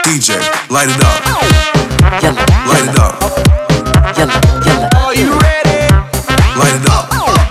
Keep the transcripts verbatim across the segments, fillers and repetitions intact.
D J, light it up. Yalla, Light it up. yalla, yalla. Are you ready? Light it up.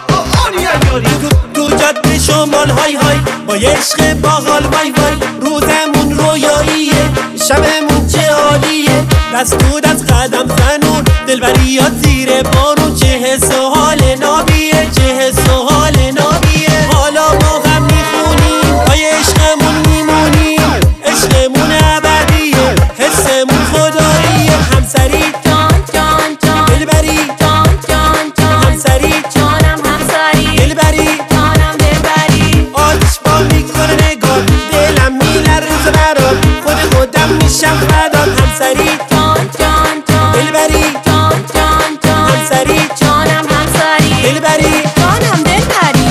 تو جاده شمال های های با یه عشق باحال وای وای روزمون رویاییه شبمون چه عالیه دست تو دست قدم زنون دلبریات زیر بارون چه حس و حال نابیه چه حس و حال نابیه حالا ما هم میخونیم پای عشقمون میمونیم عشقمون ابدیه حسمون خداییه همسری جان جان جان دلبری جان جان جان همسری جانم همسری دلبری جانم دلبری آتش با میکنه نگاه دلم میلرزه برات خود خودم میشم فدات همسری جان جان جان دلبری جان جان جان همسری جانم همسری دلبری جانم دلبری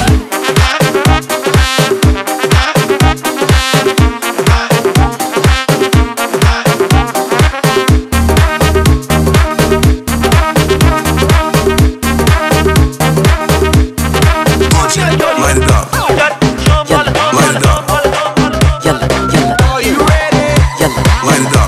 Light it up. Light it up. Yalla, yalla, Are you ready? yalla. Light it up.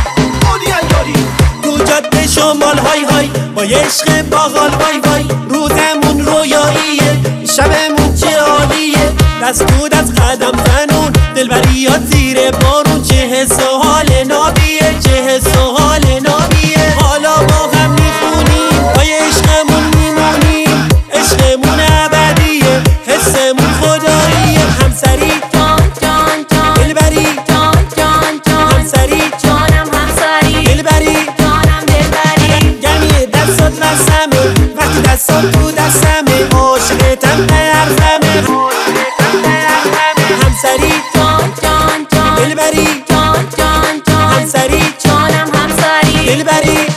تو جاده شمال های های با یه عشق باحال وای وای روزمون رویاییه شبمون چه عالیه دست تو دست قدم زنون دلبریات زیر بارون چه حس و حال نابیه چه حس و حال نابیه حالا ما هم میخونیم پای عشقمون میمونیم عشقمون ابدیه حسمون خداییه همسری جان جان جان دلبری جان جان جان همسری جانم همسری دلبری جانم دلبری گمی دستات وسمه وقتی دستات تو دستمه عاشقتم نیرزمه همسری جان جان جان دلبری جان جان جان همسری جانم همسری دلبری